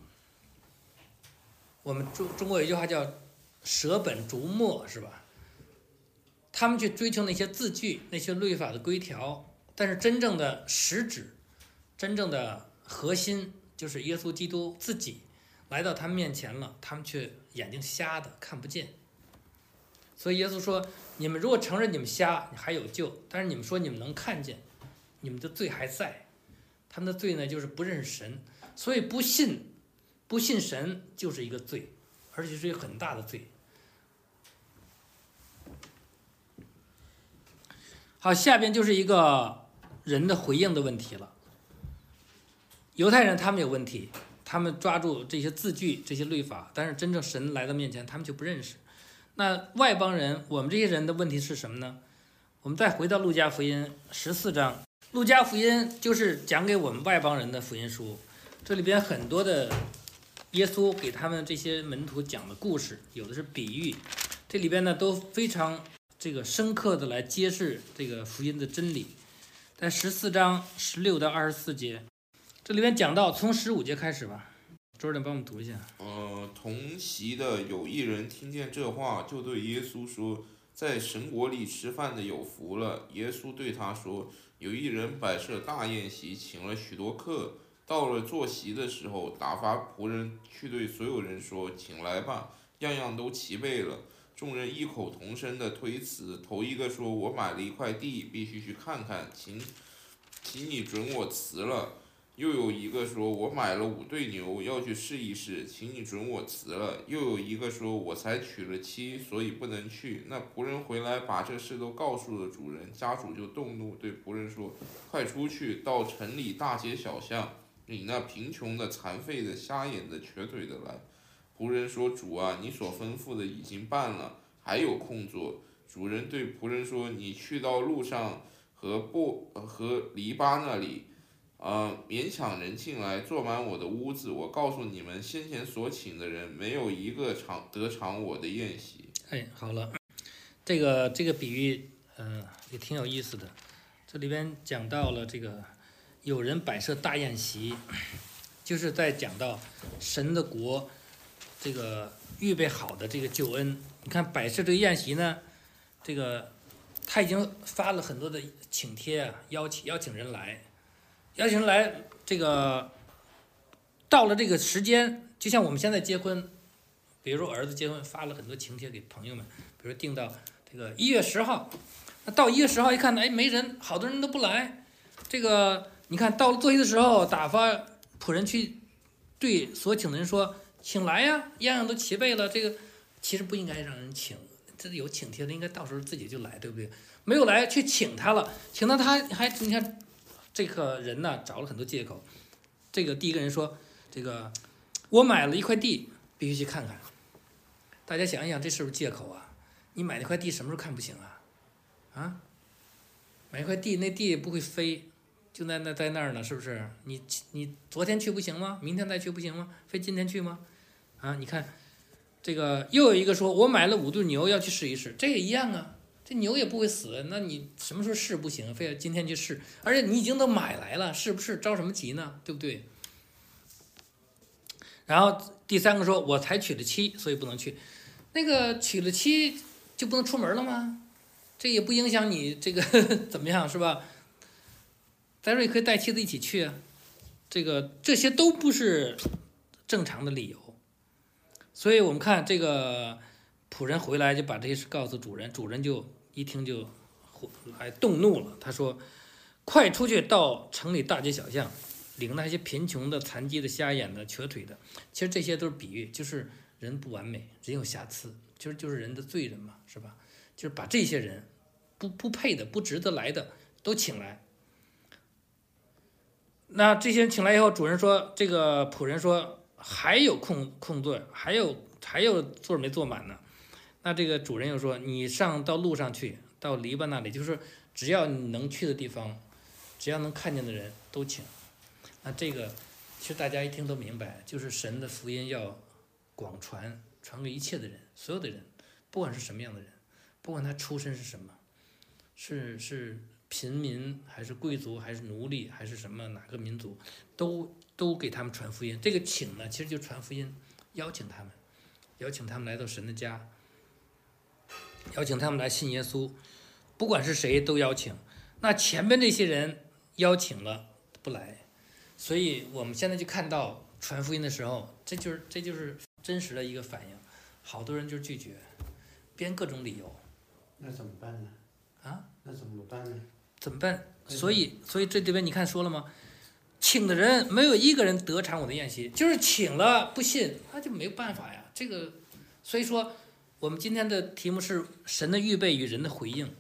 Speaker 1: 我们中国有一句话叫舍本逐末，是吧？他们去追求那些字句，那些律法的规条，但是真正的实质，真正的核心就是耶稣基督自己来到他们面前了，他们却眼睛瞎的看不见。所以耶稣说，你们如果承认你们瞎，你还有救，但是你们说你们能看见，你们的罪还在。他们的罪呢，就是不认识神，所以不信神就是一个罪，而且是一个很大的罪。好，下边就是一个人的回应的问题了。犹太人他们有问题，他们抓住这些字句、这些律法，但是真正神来到面前，他们就不认识。那外邦人，我们这些人的问题是什么呢？我们再回到路加福音14章，路加福音就是讲给我们外邦人的福音书，这里边很多的耶稣给他们这些门徒讲的故事，有的是比喻，这里边呢都非常这个深刻的来揭示这个福音的真理。在14章16到24节，这里边讲到从15节开始吧，周人帮我们读一下。
Speaker 2: 同席的有一人听见这话，就对耶稣说，在神国里吃饭的有福了。耶稣对他说，有一人摆设大宴席，请了许多客，到了坐席的时候，打发仆人去对所有人说，请来吧，样样都齐备了。众人异口同声的推辞，头一个说，我买了一块地，必须去看看，请你准我辞了。又有一个说，我买了5对牛，要去试一试，请你准我辞了。又有一个说，我才娶了妻，所以不能去。那仆人回来把这事都告诉了主人，家主就动怒，对仆人说，快出去，到城里大街小巷，领那贫穷的、残废的、瞎眼的、瘸腿的来。仆人说，主啊，你所吩咐的已经办了，还有空做。主人对仆人说，你去到路上和篱笆那里，勉强人进来，坐满我的屋子。我告诉你们，先前所请的人，没有一个得尝我的宴席。
Speaker 1: 好了，这个比喻，也挺有意思的。这里边讲到了这个有人摆设大宴席，就是在讲到神的国这个预备好的这个救恩。你看摆设这个宴席呢，这个他已经发了很多的请帖啊，邀请人来。这个到了这个时间，就像我们现在结婚，比如说儿子结婚，发了很多请帖给朋友们，比如说定到这个1月10号，那到1月10号一看，没人，好多人都不来。这个你看到了坐席的时候，打发仆人去对所请的人说，请来呀，样样都齐备了。这个其实不应该让人请，这有请帖的应该到时候自己就来，对不对？没有来，去请他了，请到他还你看。这个人呢找了很多借口，这个第一个人说，这个我买了一块地，必须去看看。大家想一想，这是不是借口啊？你买那块地什么时候看不行啊？买一块地，那地也不会飞，就在那儿呢，是不是？你昨天去不行吗？明天再去不行吗？非今天去吗？你看，这个又有一个说，我买了5对牛要去试一试，这也一样啊。 这牛也不会死，那你什么时候试不行，非要今天去试，而且你已经都买来了，是不是着什么急呢？对不对？然后第3个说，我才娶了妻，所以不能去。那个娶了妻就不能出门了吗？这也不影响你这个怎么样，是吧？再说也可以带妻子一起去啊。这些都不是正常的理由。所以我们看这个仆人回来就把这些事告诉主人，主人就一听就还动怒了，他说：“快出去到城里大街小巷，领那些贫穷的、残疾的、瞎眼的、瘸腿的。”其实这些都是比喻，就是人不完美，人有瑕疵，就是人的罪人嘛，是吧？就是把这些人不配的、不值得来的都请来。那这些人请来以后，主人说，这个仆人说还有空座，还有座没坐满呢。那这个主人又说，你到路上去，到篱笆那里，就是只要你能去的地方，只要能看见的人都请。那这个其实大家一听都明白，就是神的福音要广传给一切的人，所有的人，不管是什么样的人，不管他出身是什么，是平民还是贵族还是奴隶还是什么哪个民族，都给他们传福音。这个请呢，其实就传福音，邀请他们来到神的家，邀请他们来信耶稣，不管是谁都邀请。那前边这些人邀请了不来，所以我们现在就看到传福音的时候，这就是真实的一个反应，好多人就拒绝，编各种理由。
Speaker 3: 那怎么办呢？
Speaker 1: 啊？
Speaker 3: 那怎么办呢？
Speaker 1: 怎么办？所以这边你看说了吗？请的人没有一个人得偿我的宴席，就是请了不信，那就没有办法呀。这个，所以说我们今天的题目是神的预备与人的回应。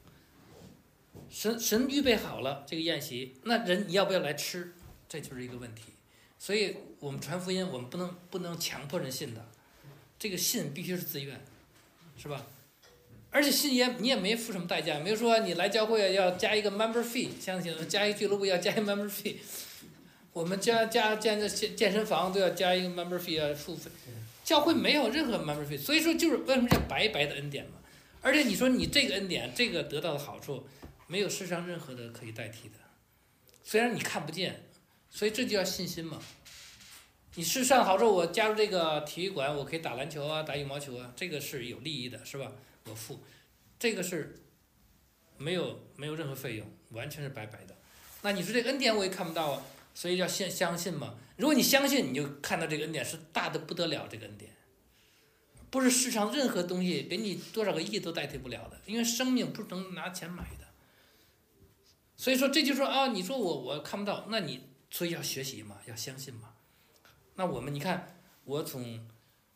Speaker 1: 神预备好了这个宴席，那人你要不要来吃？这就是一个问题。所以我们传福音，我们不能强迫人信的，这个信必须是自愿，是吧？而且信你也没付什么代价，没有说你来教会要加一个 member fee， 像加一个俱乐部要加一个 member fee， 我们建个健身房都要加一个 member fee 要付费，教会没有任何 member fee， 所以说就是为什么叫白白的恩典嘛？而且你说你这个恩典，这个得到的好处，没有世上任何的可以代替的，虽然你看不见，所以这就叫信心嘛。你世上好处，我加入这个体育馆，我可以打篮球啊，打羽毛球啊，这个是有利益的，是吧？我付，这个是没有任何费用，完全是白白的。那你说这个恩典我也看不到啊，所以要相信嘛。如果你相信，你就看到这个恩典是大的不得了，这个恩典不是世上任何东西给你多少个亿都代替不了的，因为生命不能拿钱买的。所以说这就说啊，你说我看不到，那你所以要学习嘛，要相信嘛。那我们你看，我从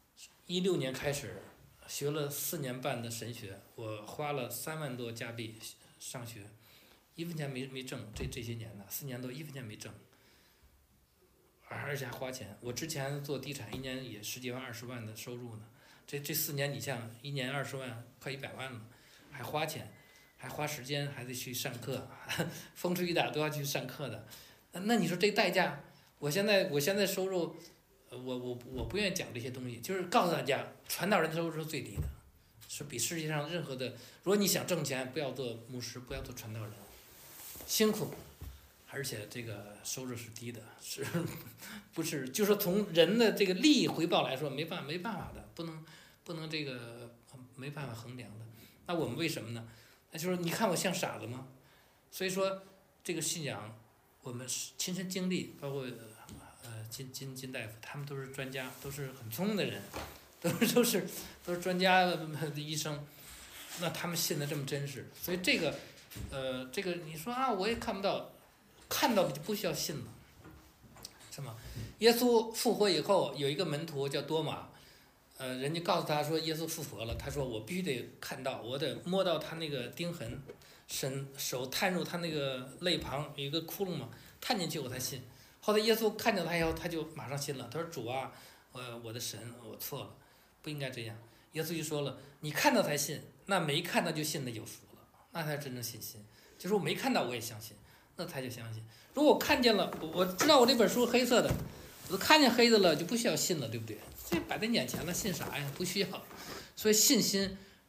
Speaker 1: 16年开始。学了4年半的神学，我花了3万多加币上学，1分钱没挣，这些年呢，4年多1分钱没挣，而且还花钱。我之前做地产，1年也10几万20万的收入呢，这4年你像1年20万，快100万了，还花钱，还花时间，还得去上课，风吹雨打都要去上课的。那你说这代价，我现在收入。我不愿意讲这些东西，就是告诉大家，传道人的收入是最低的，是比世界上任何的。如果你想挣钱，不要做牧师，不要做传道人，辛苦，而且这个收入是低的，不是？就是从人的这个利益回报来说，没办法的，不能这个没办法衡量的。那我们为什么呢？那就是你看我像傻子吗？所以说这个信仰，我们亲身经历，包括。金大夫，他们都是专家，都是很聪明的人，都是专家的医生，那他们信的这么真实，所以这个你说啊，我也看不到，看到就不需要信了，是吗？耶稣复活以后，有一个门徒叫多马，人家告诉他说耶稣复活了，他说我必须得看到，我得摸到他那个钉痕，手探入他那个肋旁有一个窟窿嘛，探进去我才信。后来耶稣看见他以后，他就马上信了。他说：“主啊，我的神，我错了，不应该这样。”耶稣就说了：“你看到才信，那没看到就信的有福了，那才是真正信心。就是我没看到我也相信，那他就相信。如果我看见了，我知道我这本书黑色的，我都看见黑的了，就不需要信了，对不对？这摆在眼前了，信啥呀？不需要。所以信心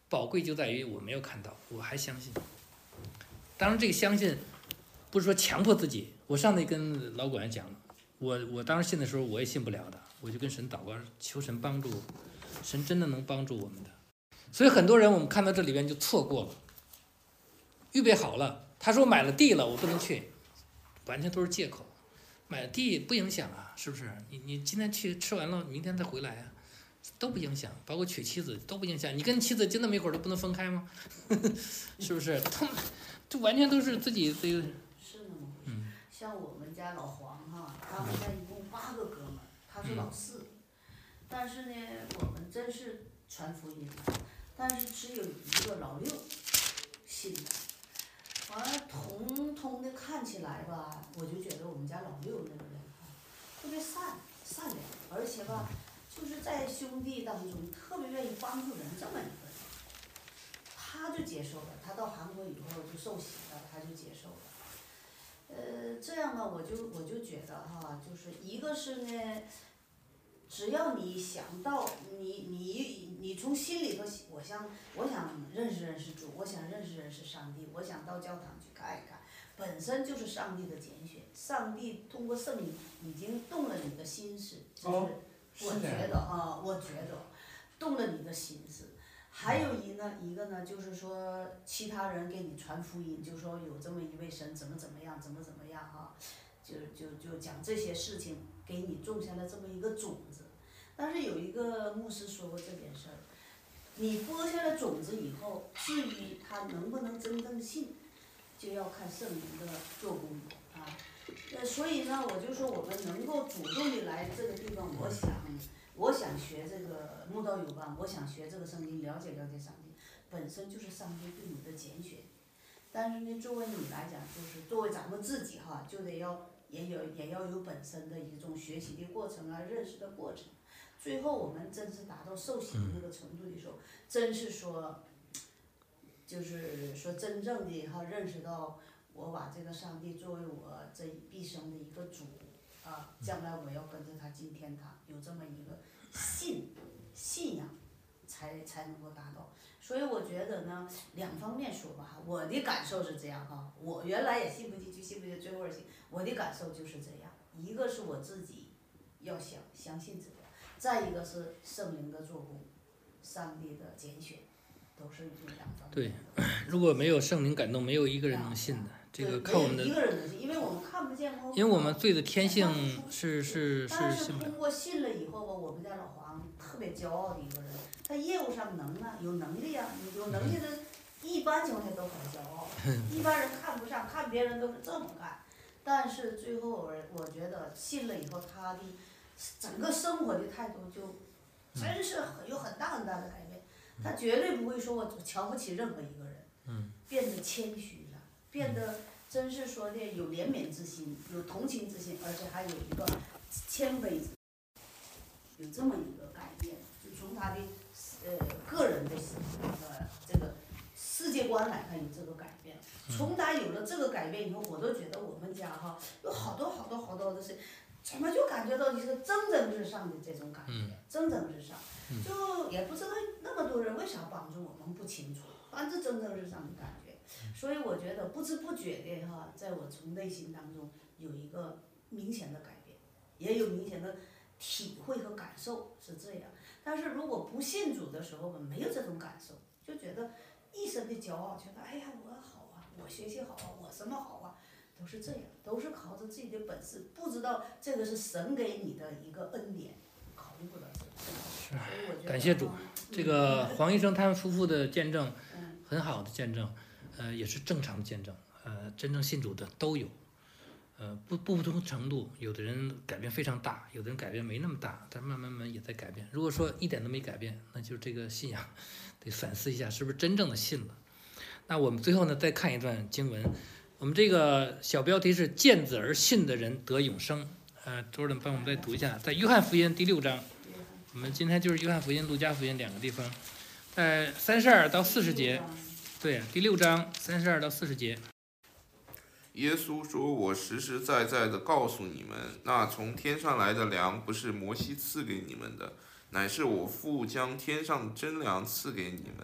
Speaker 1: 宝贵就在于我没有看到，我还相信。当然，这个相信不是说强迫自己。我上次跟老管讲了，我当时信的时候我也信不了的，我就跟神祷告，求神帮助我，神真的能帮助我们的。所以很多人我们看到这里边就错过了，预备好了，他说买了地了，我不能去，完全都是借口。买了地不影响啊，是不是？你今天去吃完了，明天再回来啊，都不影响，包括娶妻子都不影响。你跟妻子就那么一会儿都不能分开吗？是不是？他们这完全都是自己这个。
Speaker 4: 是那么回事。像我们家老黄哈，他们家一共8个哥们儿，他是老4，但是呢，我们真是传福音的，但是只有一个老6信的。完了，通的看起来吧，我就觉得我们家老6那个人哈，特别善良，而且吧，就是在兄弟当中特别愿意帮助人这么一个人，他就接受了。他到韩国以后就受洗了，他就接受了。这样呢，我就觉得哈，就是一个是呢，只要你想到你从心里头，我想认识主，我想认识上帝，我想到教堂去看一看，本身就是上帝的拣选，上帝通过圣灵已经动了你的心思，就是我觉得动了你的心思。还有一个呢，就是说其他人给你传福音，就说有这么一位神怎么样哈，就讲这些事情，给你种下了这么一个种子。但是有一个牧师说过这件事儿，你播下了种子以后，至于他能不能真正信，就要看圣灵的做工啊。所以呢，我就说我们能够主动的来这个地方，我想学这个慕道友班，我想学这个圣经，了解上帝，本身就是上帝对你的拣选。但是呢，作为你来讲，就是作为咱们自己哈，就得也要有本身的一种学习的过程啊，认识的过程。最后我们真是达到受洗的那个程度的时候，真是说，就是说真正的哈认识到，我把这个上帝作为我这毕生的一个主啊，将来我要跟着他进天堂，有这么一个信仰，才能够达到。所以我觉得呢，两方面说吧，我的感受是这样哈，我原来也信不进去，最后信，我的感受就是这样，一个是我自己要相信这个，再一个是圣灵的做工，上帝的拣选，都是这两方面。
Speaker 1: 对，如果没有圣灵感动，没有一个人能信的。这个靠我们的，
Speaker 4: 一个人能信，因为我们看不见摸不
Speaker 1: 因为我们罪的天性是
Speaker 4: 但是
Speaker 1: 信不了。
Speaker 4: 通过信了以后吧，我们家老黄特别骄傲的一个人，他业务上能啊，有能力啊，有能力的，一般情况下都很骄傲，一般人看不上，看别人都是这么干。但是最后我觉得信了以后，他的整个生活的态度就真是有很大的改变。他绝对不会说我瞧不起任何一个人，变得谦虚了，变得真是说的有怜悯之心，有同情之心，而且还有一个谦卑，有这么一个改变。就从他的个人的这个世界观来看，有这个改变。从他有了这个改变以后，我都觉得我们家哈有好多的事，怎么就感觉到一个蒸蒸日上的这种感觉，蒸蒸日上，就也不知道那么多人为啥帮助我们不清楚，反正蒸蒸日上的感觉。所以我觉得不知不觉的哈，在我从内心当中有一个明显的改变，也有明显的体会和感受是这样。但是如果不信主的时候，我没有这种感受，就觉得一身的骄傲，觉得哎呀我好啊，我学习好啊，我什么好啊，都是这样，都是靠着自己的本事，不知道这个是神给你的一个恩典，考虑不到这个。
Speaker 1: 是，感谢主。这个黄医生他们夫妇的见证，很好的见证，也是正常的见证。真正信主的都有，不同程度，有的人改变非常大，有的人改变没那么大，但慢慢也在改变。如果说一点都没改变，那就是这个信仰得反思一下，是不是真正的信了。那我们最后呢，再看一段经文，我们这个小标题是见子而信的人得永生。周人帮我们再读一下，在约翰福音第6章，我们今天就是约翰福音、路加福音两个地方，在32到40节，对，第6章32到40节。
Speaker 2: 耶稣说：“我实实在在的告诉你们，那从天上来的粮不是摩西赐给你们的，乃是我父将天上真粮赐给你们。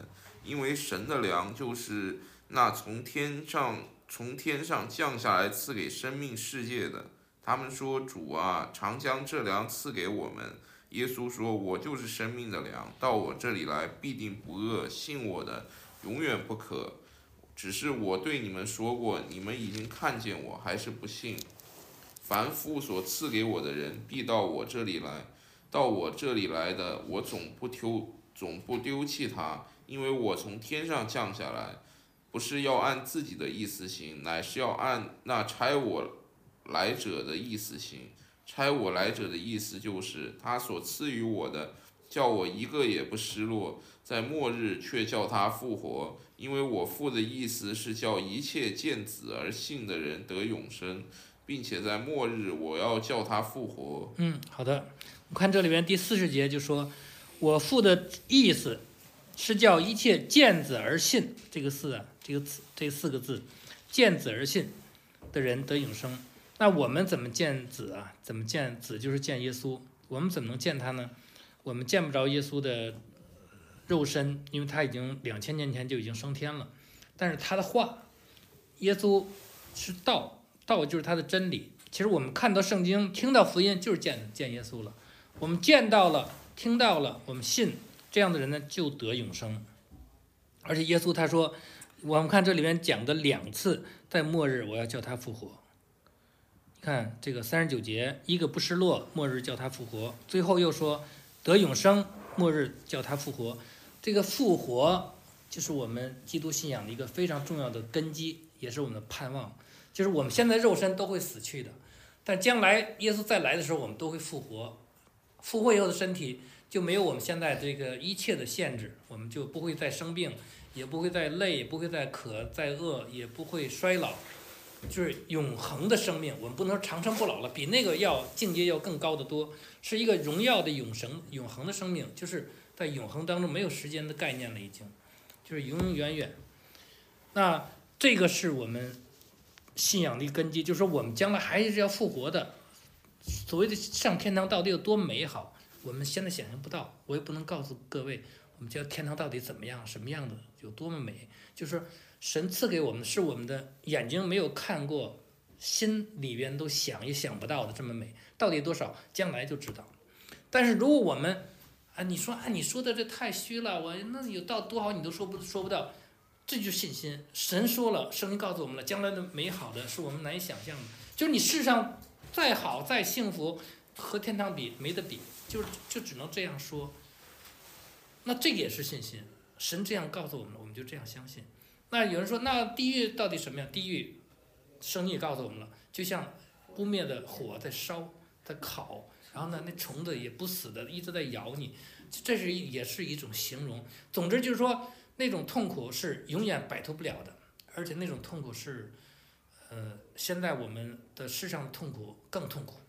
Speaker 2: 因为神的粮就是那从天上降下来赐给生命世界的。他们说：主啊，常将这粮赐给我们。耶稣说：我就是生命的粮，到我这里来必定不饿，信我的永远不渴。只是我对你们说过，你们已经看见我，还是不信。凡父所赐给我的人，必到我这里来。到我这里来的，我总不丢弃他，因为我从天上降下来，不是要按自己的意思行，乃是要按那差我来者的意思行。差我来者的意思就是，他所赐予我的，叫我一个也不失落，在末日却叫他复活。因为我父的意思是叫一切见子而信的人得永生，并且在末日我要叫他复活。
Speaker 1: 好的，我看这里边第40节就说，我父的意思是叫一切见子而信，这4个字，见子而信的人得永生。那我们怎么见子啊？怎么见子？就是见耶稣。我们怎么能见他呢？我们见不着耶稣的肉身，因为他已经2000年前就已经升天了。但是他的话，耶稣是道，道就是他的真理。其实我们看到圣经，听到福音，就是见耶稣了。我们见到了，听到了，我们信，这样的人呢就得永生。而且耶稣他说，我们看这里面讲的2次，在末日我要叫他复活。看这个39节，一个不失落，末日叫他复活。最后又说得永生，末日叫他复活。这个复活就是我们基督信仰的一个非常重要的根基，也是我们的盼望。就是我们现在肉身都会死去的，但将来耶稣再来的时候，我们都会复活。复活以后的身体就没有我们现在这个一切的限制，我们就不会再生病，也不会再累，也不会再渴再饿，也不会衰老。就是永恒的生命，我们不能说长生不老了，比那个境界要更高得多，是一个荣耀的永恒的生命，就是在永恒当中没有时间的概念了，已经就是永永远远。那这个是我们信仰的根基，就是说我们将来还是要复活的。所谓的上天堂到底有多美好，我们现在想象不到，我也不能告诉各位我们叫天堂到底怎么样，什么样的，有多么美。就是神赐给我们是我们的眼睛没有看过，心里边都想也想不到的这么美，到底多少将来就知道。但是如果我们你说的这太虚了，那有到多好你都说不到，这就是信心。神说了，圣经告诉我们了，将来的美好的是我们难以想象的。就是你世上再好再幸福，和天堂比没得比，就只能这样说。那这个也是信心，神这样告诉我们了，我们就这样相信。那有人说，那地狱到底什么样？地狱，圣经也告诉我们了，就像不灭的火在烧，在烤，然后呢，那虫子也不死的一直在咬你，这也是一种形容。总之就是说，那种痛苦是永远摆脱不了的，而且那种痛苦是，现在我们的世上的痛苦更痛苦，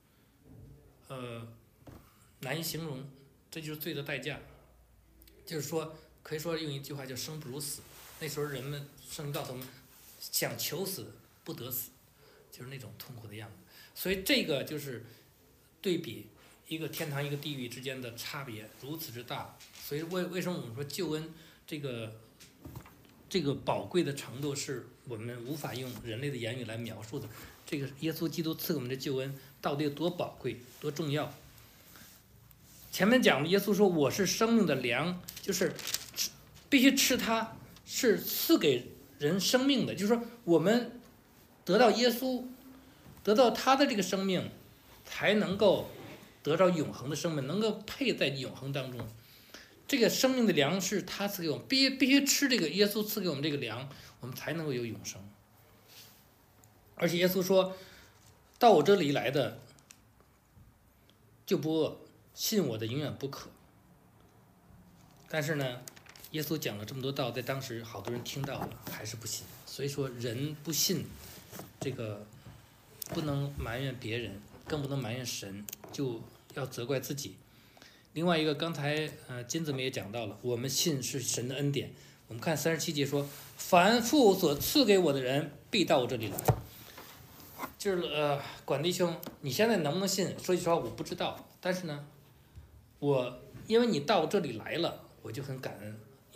Speaker 1: 难以形容，这就是罪的代价。就是说，可以说用一句话叫生不如死。那时候人们圣经告诉我们，想求死不得死，就是那种痛苦的样子。所以这个就是对比一个天堂一个地狱之间的差别如此之大。所以为什么我们说救恩这个宝贵的程度是我们无法用人类的言语来描述的。这个耶稣基督赐给我们的救恩到底有多宝贵多重要。前面讲的耶稣说我是生命的粮，就是必须吃它，是赐给人生命的。就是说我们得到耶稣，得到他的这个生命，才能够得到永恒的生命，能够配在永恒当中。这个生命的粮是他赐给我们，必须吃这个耶稣赐给我们这个粮，我们才能够有永生。而且耶稣说，到我这里来的就不饿，信我的永远不渴。但是呢，耶稣讲了这么多道，在当时好多人听到了还是不信。所以说人不信，这个不能埋怨别人，更不能埋怨神，就要责怪自己。另外一个，刚才金子梅也讲到了，我们信是神的恩典。我们看37节说，凡父所赐给我的人，必到我这里来。就是管弟兄，你现在能不能信？说句实话，我不知道。但是呢，因为你到这里来了，我就很感恩。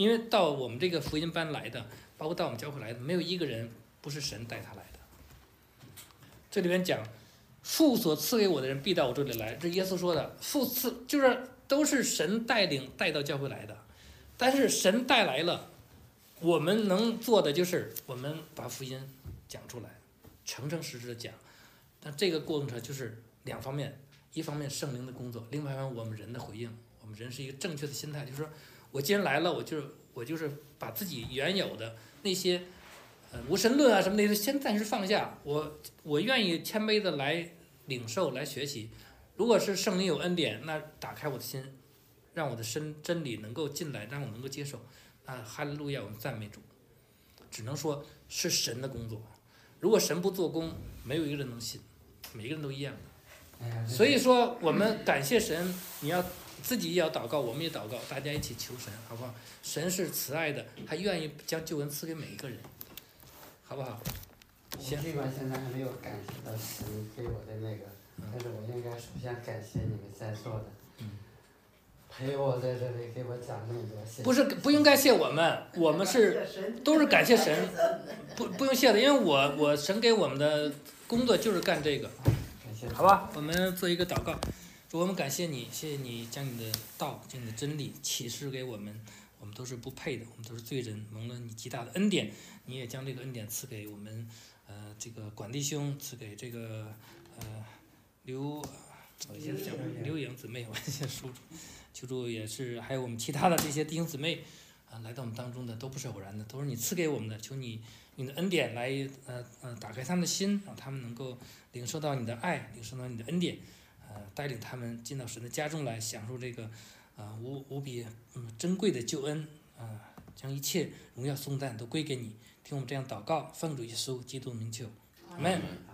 Speaker 1: 因为到我们这个福音班来的，包括到我们教会来的，没有一个人不是神带他来的。这里面讲，父所赐给我的人必到我这里来，这耶稣说的，父赐就是都是神带领带到教会来的，但是神带来了，我们能做的就是我们把福音讲出来，诚诚实实的讲。但这个过程中就是两方面，一方面圣灵的工作，另外一方面我们人的回应。我们人是一个正确的心态，就是说我既然来了，我就是把自己原有的那些无神论啊什么的先暂时放下，我愿意谦卑的来领受来学习。如果是圣灵有恩典，那打开我的心，让我的真理能够进来，让我能够接受。哈利路亚，我们赞美主。只能说是神的工作，如果神不做工，没有一个人能信，每个人都一样的。所以说我们感谢神，你要自己也要祷告，我们也祷告，大家一起求神，好不好？神是慈爱的，他愿意将救恩赐给每一个人，好不好？
Speaker 3: 我这边现在还没有感谢到神给我的那个，但是我应该首先感谢你们在座的，陪我在这里给我讲那么多，谢谢。
Speaker 1: 不应该谢我们，我们都是感谢神，不用谢的，因为我神给我们的工作就是干这个，好吧？我们做一个祷告，主，我们感谢你，谢谢你将你的道、将你的真理启示给我们，我们都是不配的，我们都是罪人，蒙了你极大的恩典，你也将这个恩典赐给我们，这个管弟兄，赐给这个刘颖姊妹，我先说出，求主也是，还有我们其他的这些弟兄姊妹来到我们当中的都不是偶然的，都是你赐给我们的，求你用你的恩典来打开他们的心，让他们能够领受到你的爱，领受到你的恩典，带领他们进到神的家中来，享受这个无比珍贵的救恩，将一切荣耀颂赞都归给你。听我们这样祷告，奉主耶稣基督的名求，阿门。